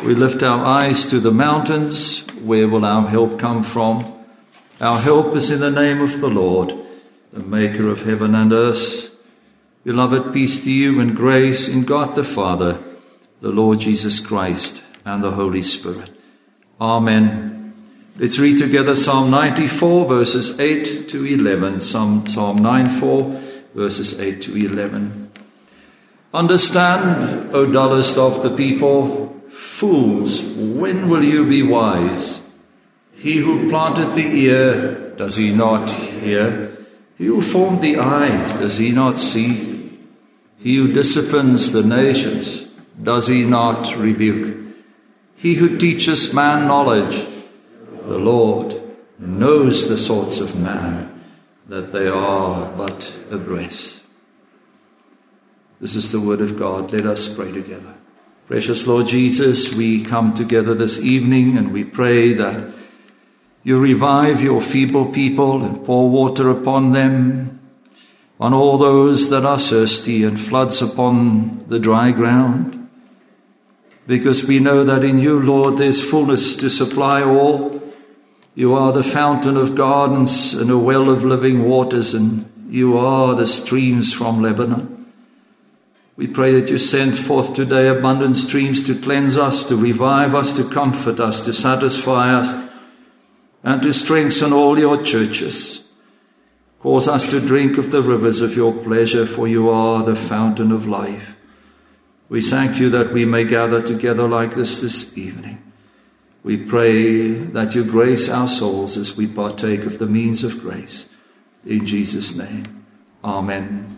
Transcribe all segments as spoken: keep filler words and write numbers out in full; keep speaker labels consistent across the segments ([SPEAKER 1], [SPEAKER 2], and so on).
[SPEAKER 1] We lift our eyes to the mountains. Where will our help come from? Our help is in the name of the Lord, the maker of heaven and earth. Beloved, peace to you and grace in God the Father, the Lord Jesus Christ, and the Holy Spirit. Amen. Let's read together Psalm ninety-four, verses eight to eleven. Psalm, Psalm ninety-four, verses eight to eleven. Understand, O dullest of the people, fools, when will you be wise? He who planted the ear, does he not hear? He who formed the eye, does he not see? He who disciplines the nations, does he not rebuke? He who teaches man knowledge, the Lord, knows the thoughts of man, that they are but a breath. This is the word of God. Let us pray together. Precious Lord Jesus, we come together this evening and we pray that you revive your feeble people and pour water upon them, on all those that are thirsty, and floods upon the dry ground. Because we know that in you, Lord, there's fullness to supply all. You are the fountain of gardens and a well of living waters, and you are the streams from Lebanon. We pray that you send forth today abundant streams to cleanse us, to revive us, to comfort us, to satisfy us, and to strengthen all your churches. Cause us to drink of the rivers of your pleasure, for you are the fountain of life. We thank you that we may gather together like this this evening. We pray that you grace our souls as we partake of the means of grace. In Jesus' name, amen.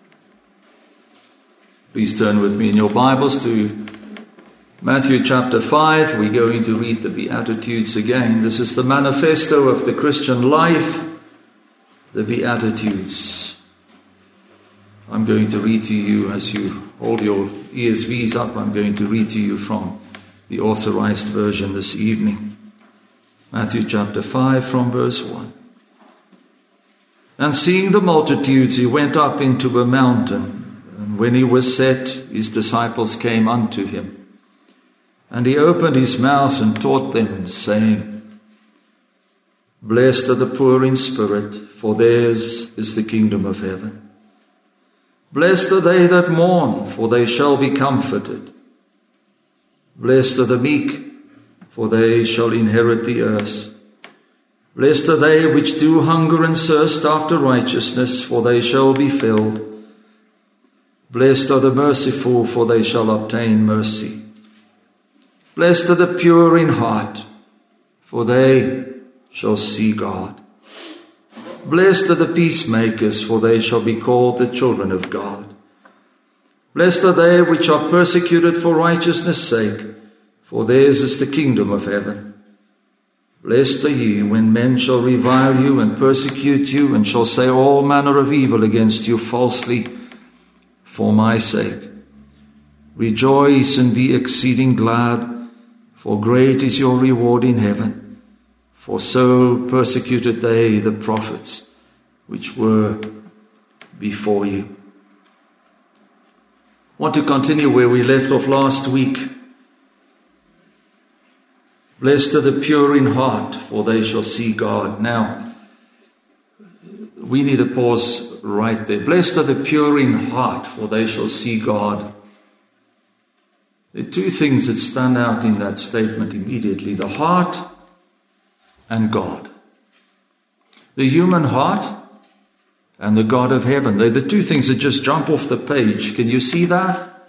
[SPEAKER 1] Please turn with me in your Bibles to Matthew chapter five. We're going to read the Beatitudes again. This is the manifesto of the Christian life, the Beatitudes. I'm going to read to you, as you hold your E S Vs up, I'm going to read to you from the authorized version this evening. Matthew chapter five from verse one. And seeing the multitudes, he went up into a mountain. And when he was set, his disciples came unto him. And he opened his mouth and taught them, saying, Blessed are the poor in spirit, for theirs is the kingdom of heaven. Blessed are they that mourn, for they shall be comforted. Blessed are the meek, for they shall inherit the earth. Blessed are they which do hunger and thirst after righteousness, for they shall be filled. Blessed are the merciful, for they shall obtain mercy. Blessed are the pure in heart, for they shall see God. Blessed are the peacemakers, for they shall be called the children of God. Blessed are they which are persecuted for righteousness' sake, for theirs is the kingdom of heaven. Blessed are ye when men shall revile you and persecute you, and shall say all manner of evil against you falsely, for my sake. Rejoice and be exceeding glad, for great is your reward in heaven. For so persecuted they the prophets which were before you. I want to continue where we left off last week. Blessed are the pure in heart, for they shall see God. Now, we need to pause right there. Blessed are the pure in heart, for they shall see God. There are two things that stand out in that statement immediately: the heart and God. The human heart and the God of heaven. They're the two things that just jump off the page. Can you see that?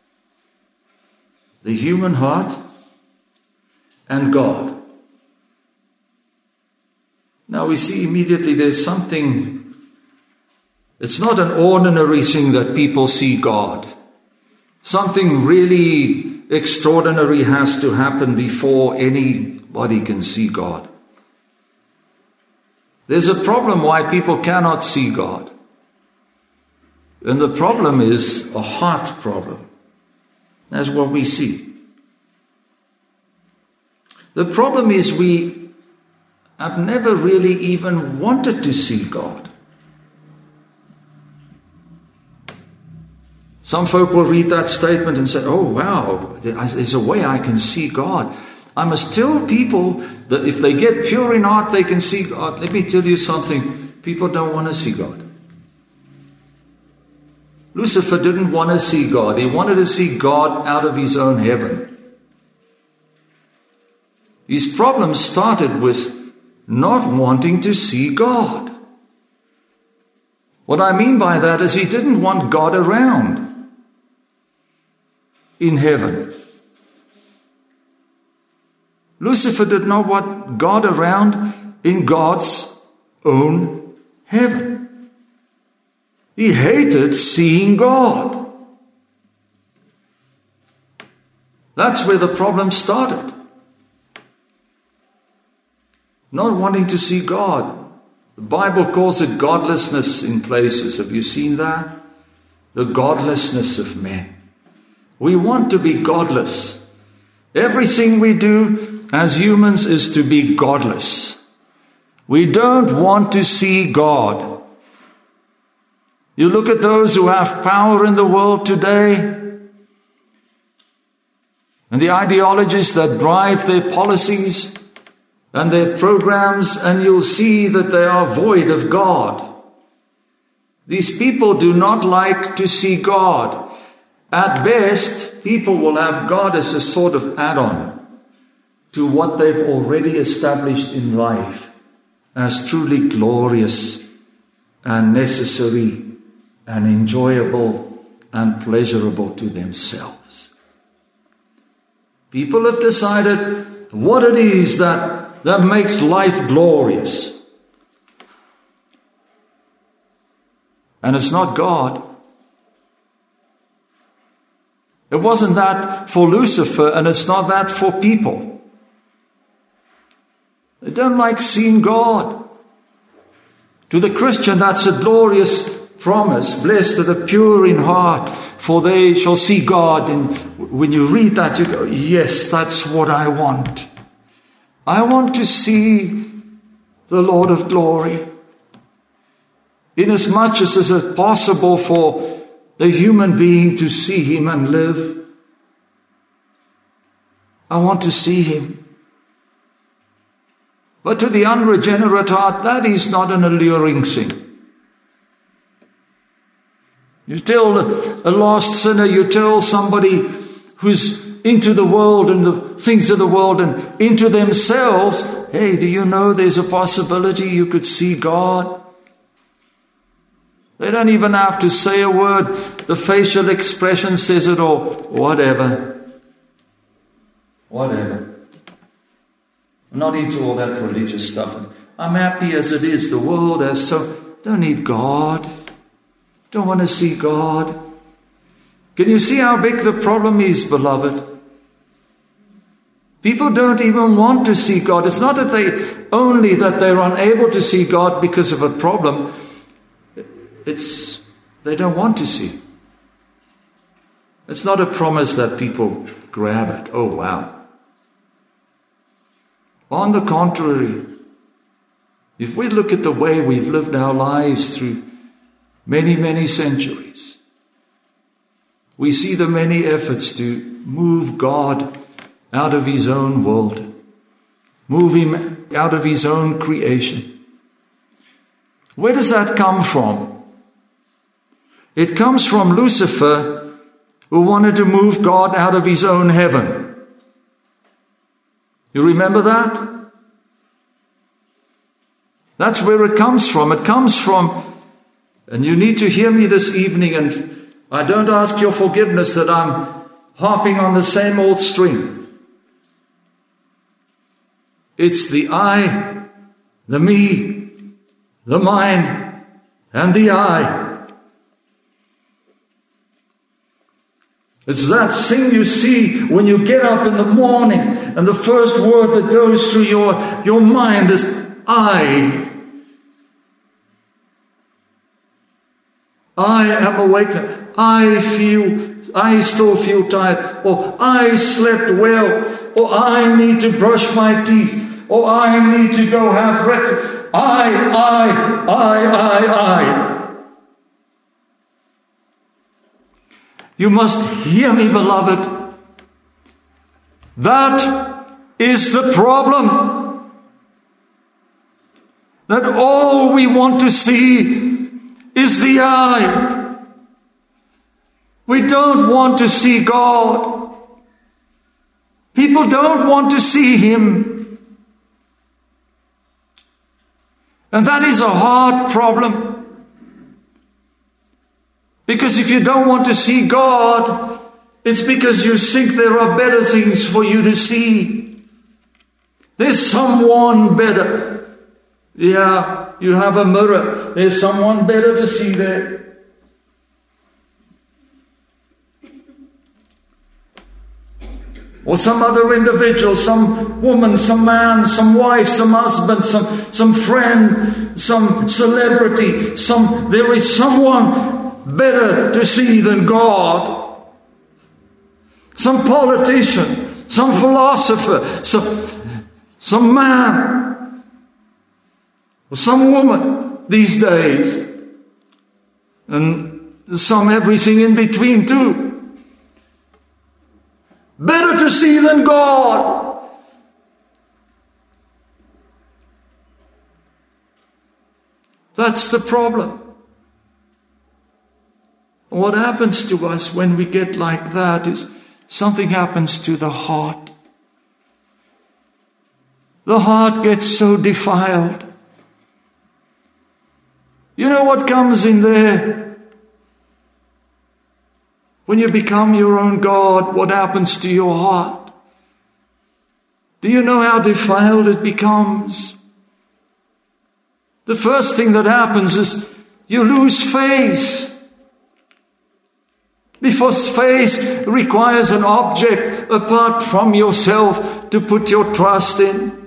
[SPEAKER 1] The human heart and God. Now we see immediately there's something, it's not an ordinary thing that people see God. Something really extraordinary has to happen before anybody can see God. There's a problem why people cannot see God. And the problem is a heart problem. That's what we see. The problem is we have never really even wanted to see God. Some folk will read that statement and say, oh wow, there's a way I can see God. I must tell people that if they get pure in heart, they can see God. Let me tell you something. People don't want to see God. Lucifer didn't want to see God. He wanted to see God out of his own heaven. His problem started with not wanting to see God. What I mean by that is he didn't want God around in heaven. Lucifer did not want God around in God's own heaven. He hated seeing God. That's where the problem started. Not wanting to see God. The Bible calls it godlessness in places. Have you seen that? The godlessness of men. We want to be godless. Everything we do as humans is to be godless. We don't want to see God. You look at those who have power in the world today, and the ideologies that drive their policies and their programs, and you'll see that they are void of God. These people do not like to see God. At best, people will have God as a sort of add-on to what they've already established in life as truly glorious and necessary and enjoyable and pleasurable to themselves. People have decided what it is that that makes life glorious. And it's not God. It wasn't that for Lucifer, and it's not that for people. They don't like seeing God. To the Christian, that's a glorious promise. Blessed are the pure in heart, for they shall see God. And when you read that, you go, yes, that's what I want. I want to see the Lord of glory. Inasmuch as it is possible for the human being to see him and live, I want to see him. But to the unregenerate heart, that is not an alluring thing. You tell a lost sinner, you tell somebody who's into the world and the things of the world and into themselves, hey, do you know there's a possibility you could see God? They don't even have to say a word. The facial expression says it all. Whatever. Whatever. I'm not into all that religious stuff. I'm happy as it is. The world has so... Don't need God. Don't want to see God. Can you see how big the problem is, beloved? People don't even want to see God. It's not that they only that they're unable to see God because of a problem. It's they don't want to see. It's not a promise that people grab it. Oh, wow. On the contrary, if we look at the way we've lived our lives through many, many centuries, we see the many efforts to move God out of his own world, move him out of his own creation. Where does that come from? It comes from Lucifer, who wanted to move God out of his own heaven. You remember that? That's where it comes from. It comes from, and you need to hear me this evening, and I don't ask your forgiveness that I'm harping on the same old string. It's the I, the me, the mine, and the I. It's that thing you see when you get up in the morning and the first word that goes through your, your mind is I. I am awake. I feel, I still feel tired. Or I slept well. Or I need to brush my teeth. Or I need to go have breakfast. I, I, I, I, I. You must hear me, beloved. That is the problem. That all we want to see is the eye. We don't want to see God. People don't want to see Him. And that is a hard problem. Because if you don't want to see God, it's because you think there are better things for you to see. There's someone better. Yeah, you have a mirror. There's someone better to see there. Or some other individual, some woman, some man, some wife, some husband, some, some friend, some celebrity, some, there is someone better to see than God. Some politician, some philosopher, some, some man, or some woman these days, and some everything in between too. Better to see than God. That's the problem. What happens to us when we get like that is something happens to the heart. The heart gets so defiled. You know what comes in there? When you become your own God, what happens to your heart? Do you know how defiled it becomes? The first thing that happens is you lose faith. Because faith requires an object apart from yourself to put your trust in.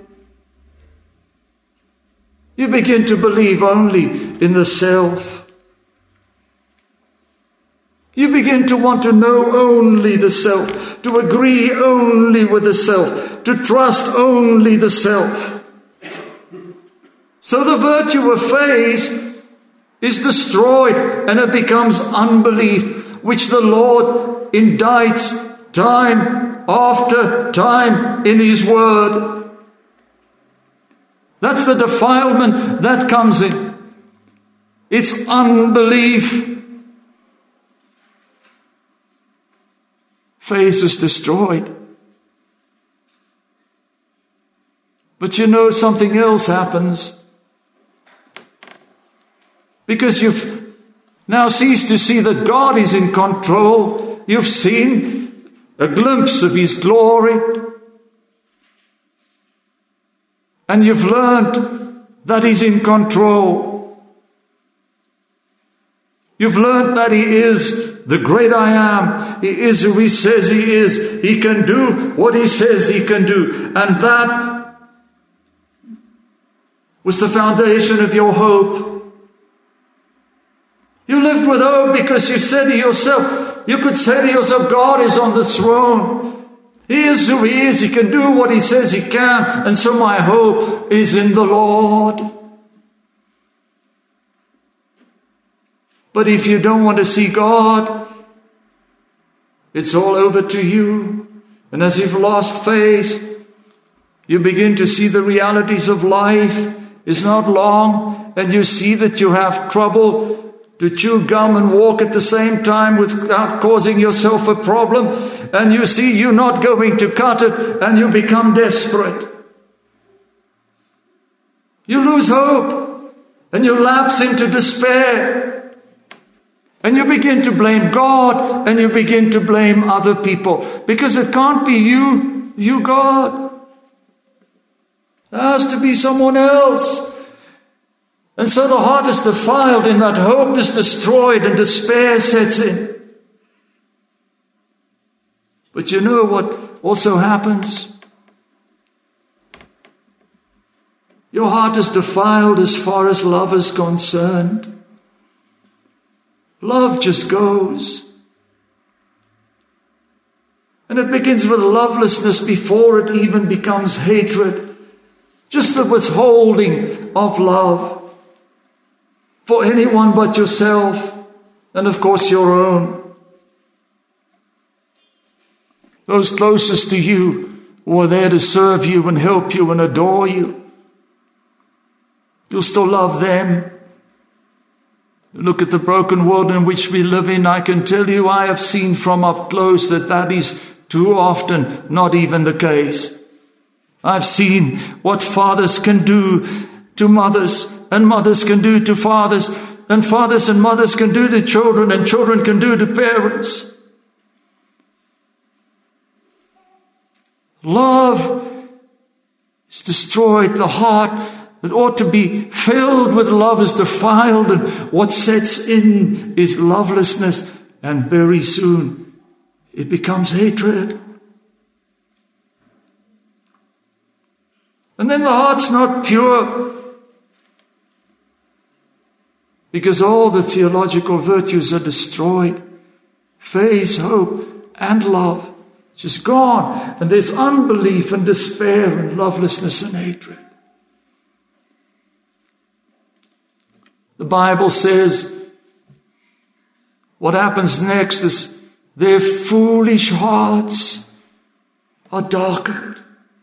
[SPEAKER 1] You begin to believe only in the self. You begin to want to know only the self, to agree only with the self, to trust only the self. So the virtue of faith is destroyed and it becomes unbelief, which the Lord indicts time after time in His Word. That's the defilement that comes in. It's unbelief. Faith is destroyed. But you know, something else happens. Because you've now ceased to see that God is in control. You've seen a glimpse of His glory. And you've learned that He's in control. You've learned that He is the great I am. He is who He says He is. He can do what He says He can do. And that was the foundation of your hope. You lived with hope because you said to yourself, you could say to yourself, God is on the throne. He is who He is. He can do what He says He can. And so my hope is in the Lord. But if you don't want to see God, it's all over to you. And as you've lost faith, you begin to see the realities of life is not long. And you see that you have trouble to chew gum and walk at the same time without causing yourself a problem. And you see you're not going to cut it and you become desperate. You lose hope and you lapse into despair. And you begin to blame God and you begin to blame other people. Because it can't be you, you God. There has to be someone else. And so the heart is defiled and that hope is destroyed and despair sets in. But you know what also happens? Your heart is defiled as far as love is concerned. Love just goes. And it begins with lovelessness before it even becomes hatred. Just the withholding of love for anyone but yourself and of course your own.
[SPEAKER 2] those closest to you who are there to serve you and help you and adore you. You'll still love them. Look at the broken world in which we live in. I can tell you, I have seen from up close that that is too often not even the case. I've seen what fathers can do to mothers, and mothers can do to fathers, and fathers and mothers can do to children, and children can do to parents. Love is destroyed. The heart that ought to be filled with love is defiled, and what sets in is lovelessness, and very soon it becomes hatred. And then the heart's not pure, because all the theological virtues are destroyed. Faith, hope, and love just gone, and there's unbelief and despair and lovelessness and hatred. The Bible says what happens next is their foolish hearts are darkened.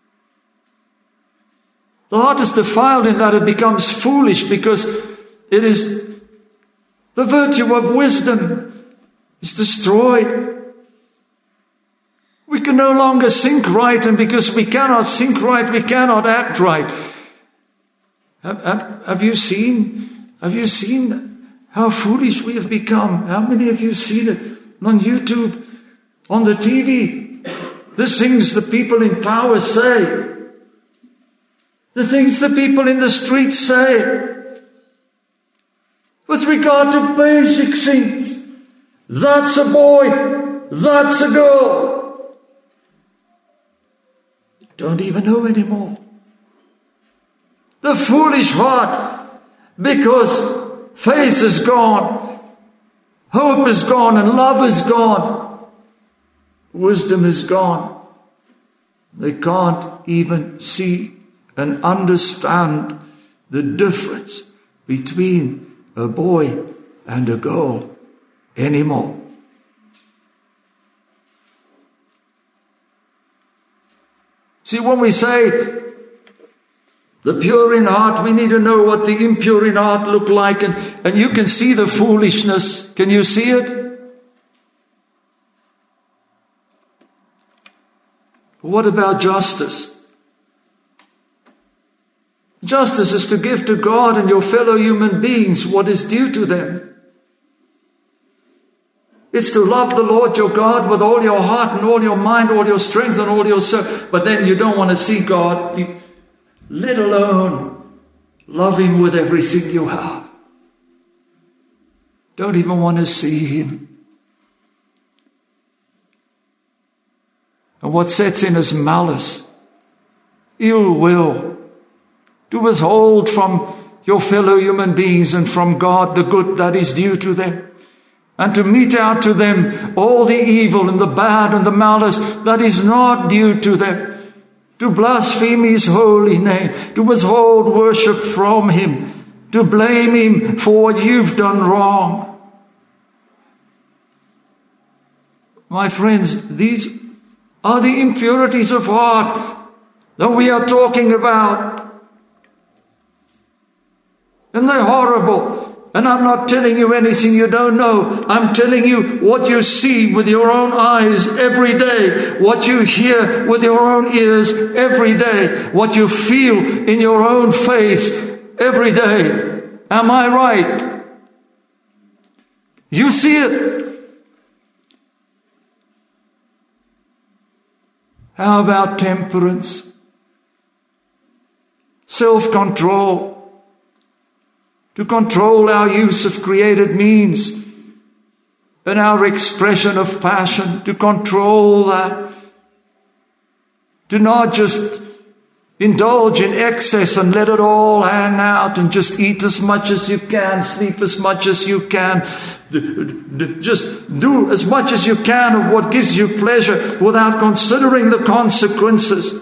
[SPEAKER 2] The heart is defiled in that it becomes foolish, because it is the virtue of wisdom is destroyed. We can no longer think right, and because we cannot think right, we cannot act right. Have, have, have you seen, have you seen how foolish we have become? How many of you have seen it on YouTube, on the T V? The things the people in power say. The things the people in the streets say. With regard to basic things. That's a boy. That's a girl. Don't even know anymore. The foolish heart, because faith is gone, hope is gone, and love is gone. Wisdom is gone. They can't even see and understand the difference between a boy and a girl anymore. See, when we say the pure in heart, we need to know what the impure in heart look like, and, and you can see the foolishness. Can you see it? What about justice? Justice is to give to God and your fellow human beings what is due to them. It's to love the Lord your God with all your heart and all your mind, all your strength and all your soul. But then you don't want to see God, let alone love Him with everything you have. Don't even want to see Him. And what sets in is malice, ill will, to withhold from your fellow human beings and from God the good that is due to them, and to mete out to them all the evil and the bad and the malice that is not due to them, to blaspheme His holy name, to withhold worship from Him, to blame Him for what you've done wrong. My friends, these are the impurities of heart that we are talking about. And they're horrible. And I'm not telling you anything you don't know. I'm telling you what you see with your own eyes every day. What you hear with your own ears every day. What you feel in your own face every day. Am I right? You see it. How about temperance? Self-control. To control our use of created means and our expression of passion, to control that. To not just indulge in excess and let it all hang out and just eat as much as you can, sleep as much as you can, just do as much as you can of what gives you pleasure without considering the consequences.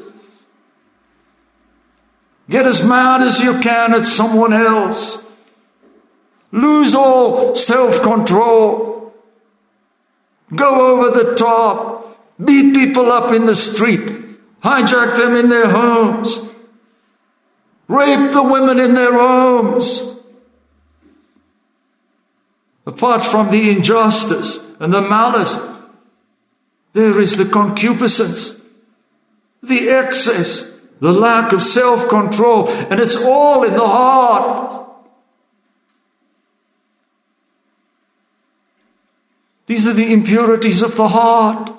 [SPEAKER 2] Get as mad as you can at someone else. Lose all self-control. Go over the top. beat people up in the street, hijack them in their homes, rape the women in their homes. Apart from the injustice and the malice, there is the concupiscence, the excess, the lack of self-control, and it's all in the heart. These are the impurities of the heart.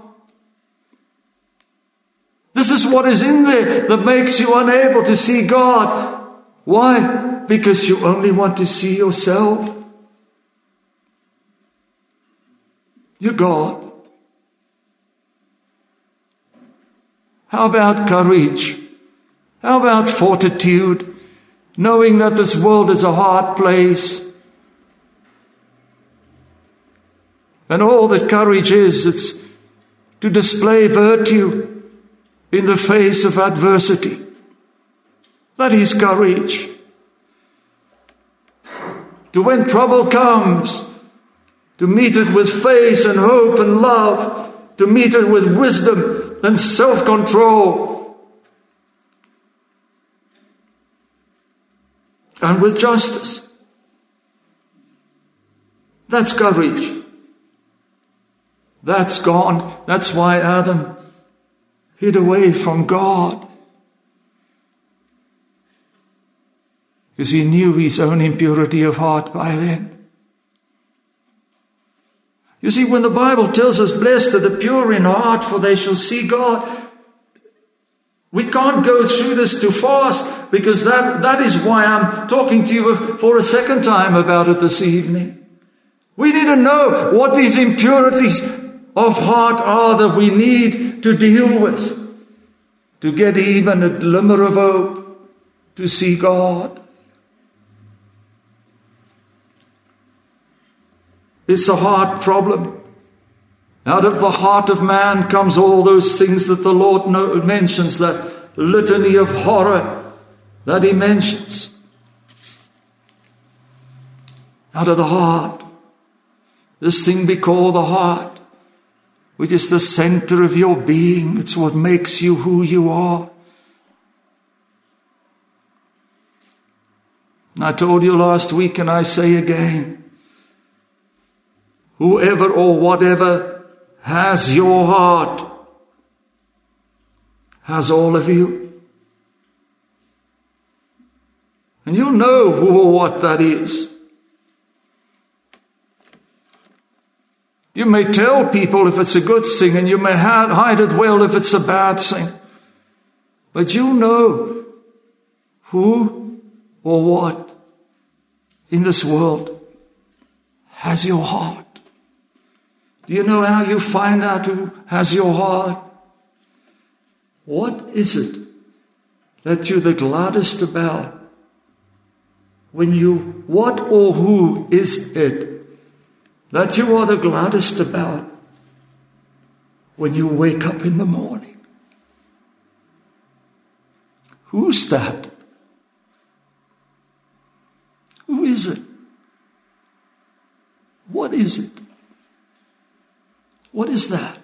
[SPEAKER 2] This is what is in there that makes you unable to see God. Why? Because you only want to see yourself. You're God. How about courage? How about fortitude? Knowing that this world is a hard place. And all that courage is, it's to display virtue in the face of adversity. That is courage. To when trouble comes, to meet it with faith and hope and love, to meet it with wisdom and self-control, and with justice. That's courage. That's gone. That's why Adam hid away from God. Because he knew his own impurity of heart by then. You see, when the Bible tells us, blessed are the pure in heart, for they shall see God, we can't go through this too fast, because that, that is why I'm talking to you for a second time about it this evening. We need to know what these impurities of heart are that we need to deal with, to get even a glimmer of hope, to see God. It's a heart problem. Out of the heart of man comes all those things that the Lord mentions, that litany of horror that he mentions. Out of the heart, this thing we call the heart, which is the center of your being. It's what makes you who you are. And I told you last week, and I say again, whoever or whatever has your heart has all of you. And you'll know who or what that is. You may tell people if it's a good thing, and you may hide it well if it's a bad thing. But you'll know who or what in this world has your heart. Do you know how you find out who has your heart? What is it that you're the gladdest about? When you, what or who is it that you are the gladdest about when you wake up in the morning? Who's that? Who is it? What is it? What is that?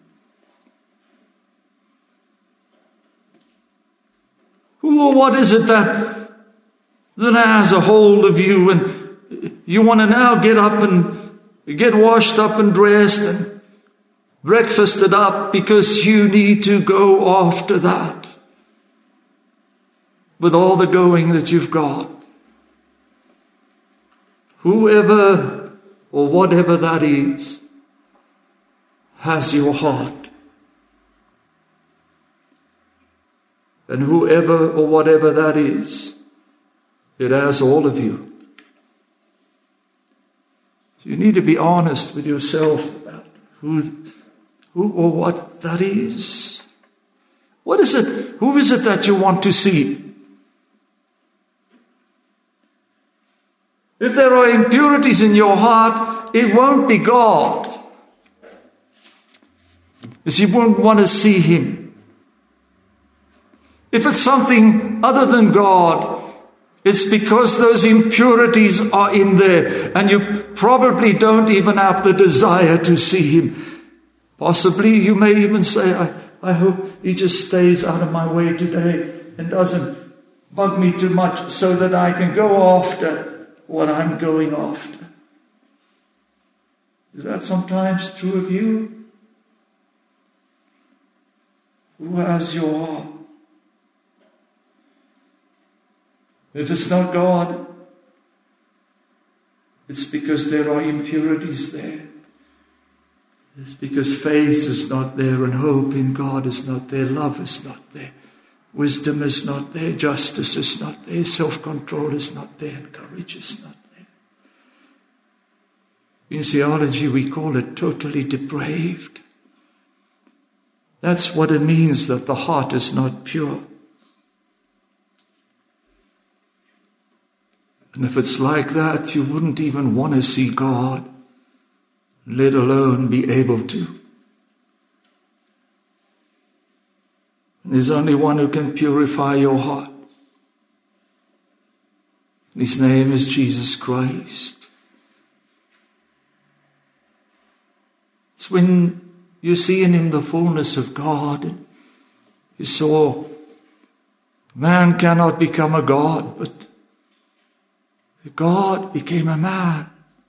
[SPEAKER 2] Who or what is it that, that has a hold of you, and you want to now get up and get washed up and dressed and breakfasted up because you need to go after that with all the going that you've got? Whoever or whatever that is has your heart. And whoever or whatever that is, it has all of you. So you need to be honest with yourself about who, who or what that is. What is it? Who is it that you want to see? If there are impurities in your heart, it won't be God. Because you won't want to see him. If it's something other than God, it's because those impurities are in there, and you probably don't even have the desire to see him. Possibly you may even say, I, I hope he just stays out of my way today and doesn't bug me too much so that I can go after what I'm going after. Is that sometimes true of you? Who has your heart? If it's not God, it's because there are impurities there. It's because faith is not there and hope in God is not there, love is not there, wisdom is not there, justice is not there, self-control is not there, and courage is not there. In theology we call it totally depraved. That's what it means that the heart is not pure. And if it's like that, you wouldn't even want to see God, let alone be able to. There's only one who can purify your heart. His name is Jesus Christ. It's when you see in him the fullness of God. And you saw man cannot become a God, but God became a man,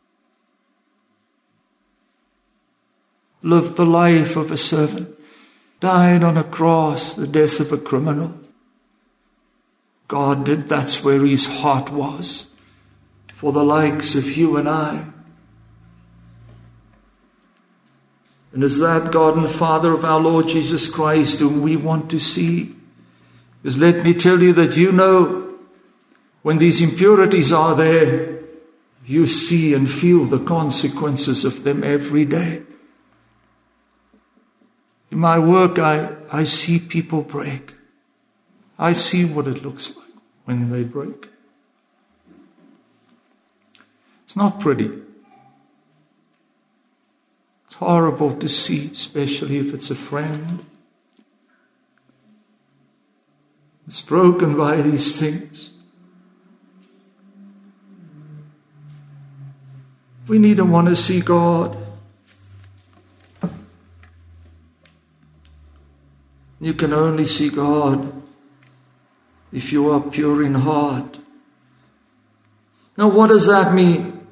[SPEAKER 2] lived the life of a servant, died on a cross, the death of a criminal. God did, that's where his heart was, for the likes of you and I. And is that God and Father of our Lord Jesus Christ whom we want to see? Because let me tell you that you know, when these impurities are there, you see and feel the consequences of them every day. In my work, I, I see people break. I see what it looks like when they break. It's not pretty. It's horrible to see, especially if it's a friend. It's broken by these things. We need to want to see God. You can only see God if you are pure in heart. Now, what does that mean?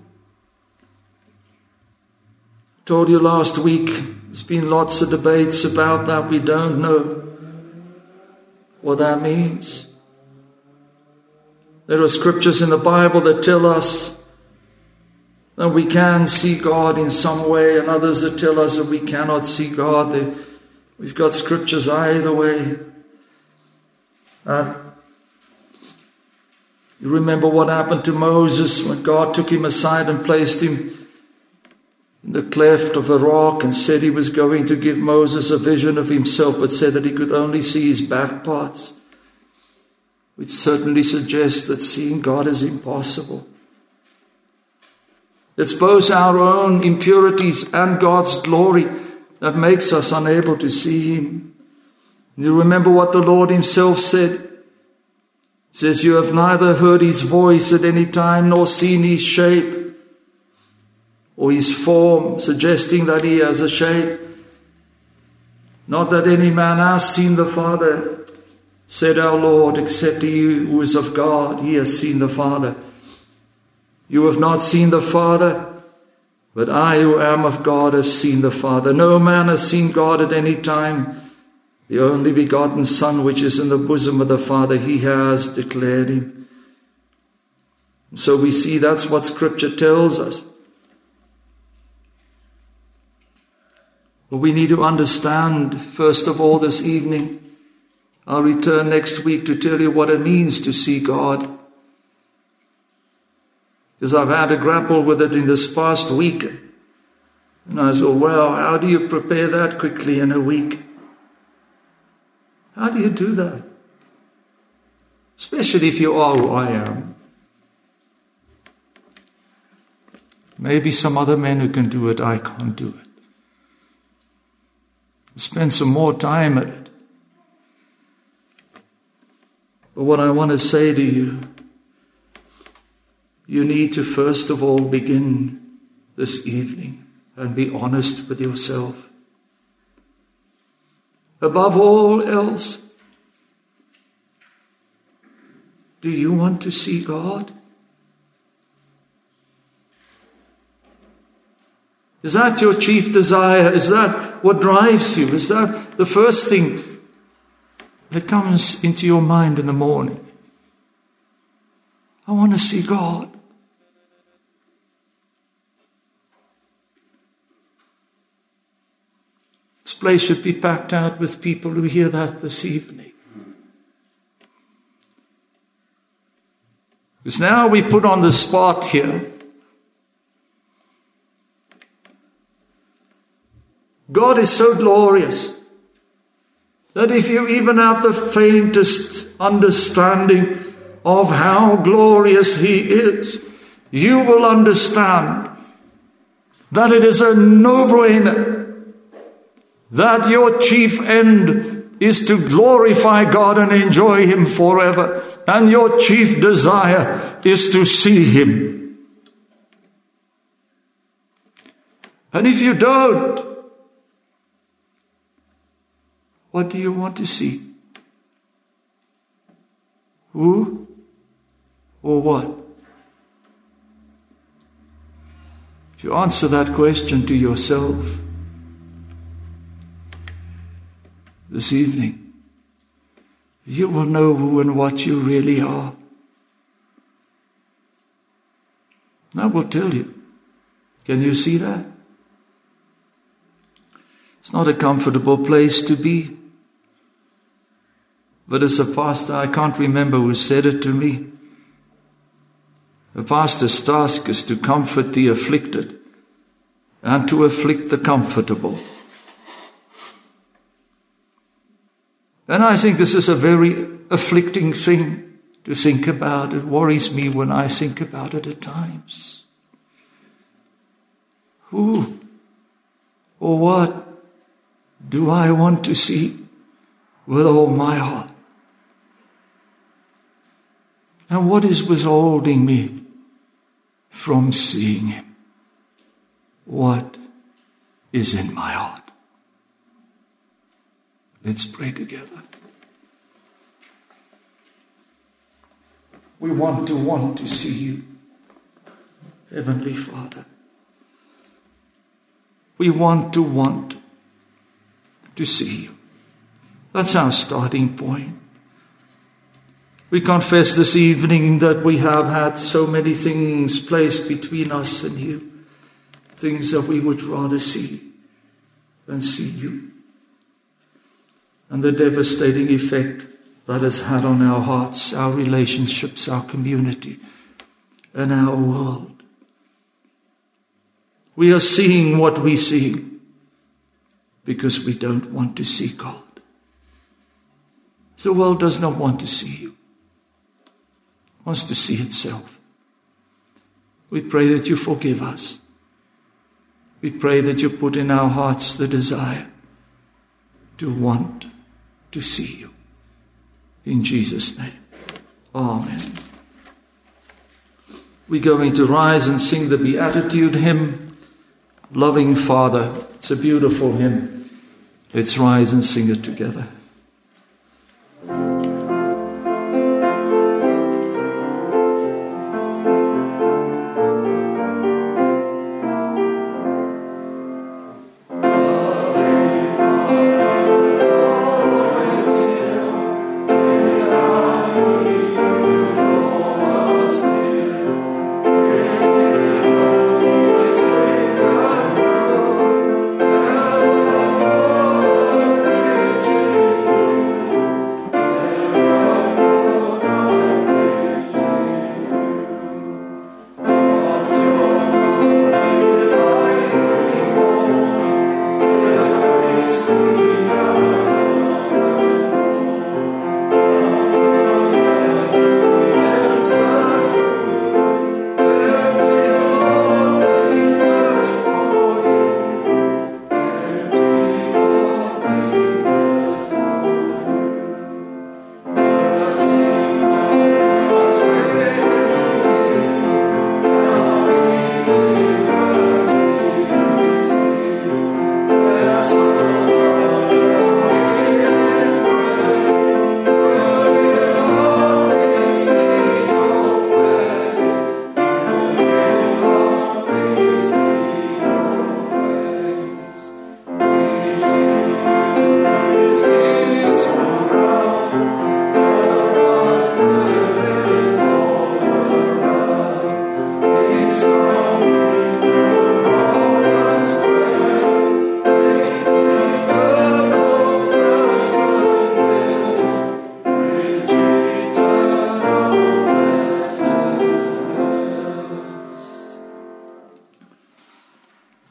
[SPEAKER 2] I told you last week, there's been lots of debates about that. We don't know what that means. There are scriptures in the Bible that tell us that we can see God in some way, and others that tell us that we cannot see God. We've got scriptures either way. Uh, you remember what happened to Moses when God took him aside and placed him in the cleft of a rock and said he was going to give Moses a vision of himself, but said that he could only see his back parts, which certainly suggests that seeing God is impossible. It's both our own impurities and God's glory that makes us unable to see him. You remember what the Lord himself said? He says, you have neither heard his voice at any time nor seen his shape or his form, suggesting that he has a shape. Not that any man has seen the Father, said our Lord, except he who is of God, he has seen the Father. You have not seen the Father, but I who am of God have seen the Father. No man has seen God at any time. The only begotten Son, which is in the bosom of the Father, he has declared him. And so we see that's what Scripture tells us. But we need to understand, first of all, this evening. I'll return next week to tell you what it means to see God. Because I've had to grapple with it in this past week. And I thought, well, how do you prepare that quickly in a week? How do you do that? Especially if you are who I am. Maybe some other men who can do it, I can't do it. Spend some more time at it. But what I want to say to you, you need to first of all begin this evening and be honest with yourself. above all else. Do you want to see God? Is that your chief desire? Is that what drives you? Is that the first thing that comes into your mind in the morning? I want to see God. This place should be packed out with people who hear that this evening. Because now we put on the spot here. God is so glorious that if you even have the faintest understanding of how glorious He is, you will understand that it is a no-brainer that your chief end is to glorify God and enjoy Him forever, and your chief desire is to see Him. And if you don't, what do you want to see? Who or what? If you answer that question to yourself this evening, you will know who and what you really are. I will tell you. Can you see that? It's not a comfortable place to be. But as a pastor, I can't remember who said it to me. A pastor's task is to comfort the afflicted and to afflict the comfortable. And I think this is a very afflicting thing to think about. It worries me when I think about it at times. Who or what do I want to see with all my heart? And what is withholding me from seeing Him? What is in my heart? Let's pray together. We want to want to see You, Heavenly Father. We want to want to see You. That's our starting point. We confess this evening that we have had so many things placed between us and You, things that we would rather see than see You, and the devastating effect that has had on our hearts, our relationships, our community, and our world. We are seeing what we see because we don't want to see God. The world does not want to see You. It wants to see itself. We pray that You forgive us. We pray that You put in our hearts the desire to want to see You. In Jesus' name. Amen. We're going to rise and sing the Beatitude hymn, Loving Father. It's a beautiful hymn. Let's rise and sing it together.
[SPEAKER 3] To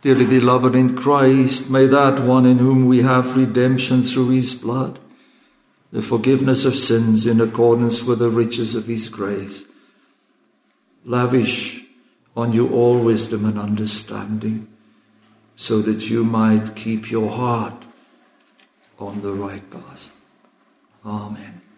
[SPEAKER 2] Dearly beloved in Christ, may that one in whom we have redemption through his blood, the forgiveness of sins in accordance with the riches of his grace, lavish on you all wisdom and understanding, so that you might keep your heart on the right path. Amen.